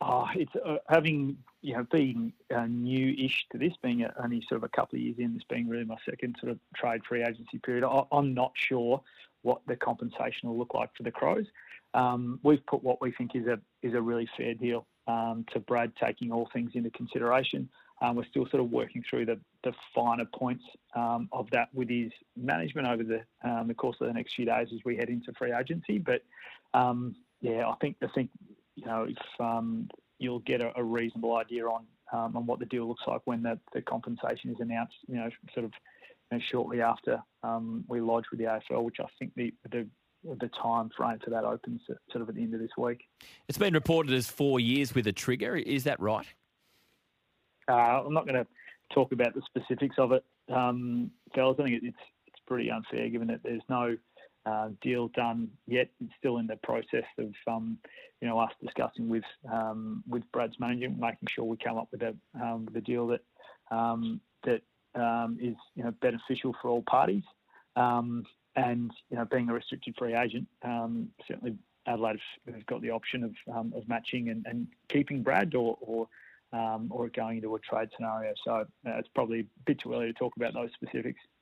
It's having, being new-ish to this, being only sort of a couple of years in, this being really my second sort of trade free agency period. I'm not sure what the compensation will look like for the Crows. We've put what we think is a really fair deal to Brad, taking all things into consideration. We're still sort of working through the finer points of that with his management over the course of the next few days as we head into free agency. But I think if you'll get a reasonable idea on what the deal looks like when the compensation is announced, sort of shortly after we lodge with the AFL, which I think the time frame for that opens sort of at the end of this week. It's been reported as 4 years with a trigger. Is that right? I'm not going to talk about the specifics of it, fellas. I think it's pretty unfair given that there's no deal done yet. It's still in the process of us discussing with Brad's management, making sure we come up with a deal that is beneficial for all parties. And being a restricted free agent, certainly Adelaide have got the option of matching and keeping Brad or going into a trade scenario. So it's probably a bit too early to talk about those specifics.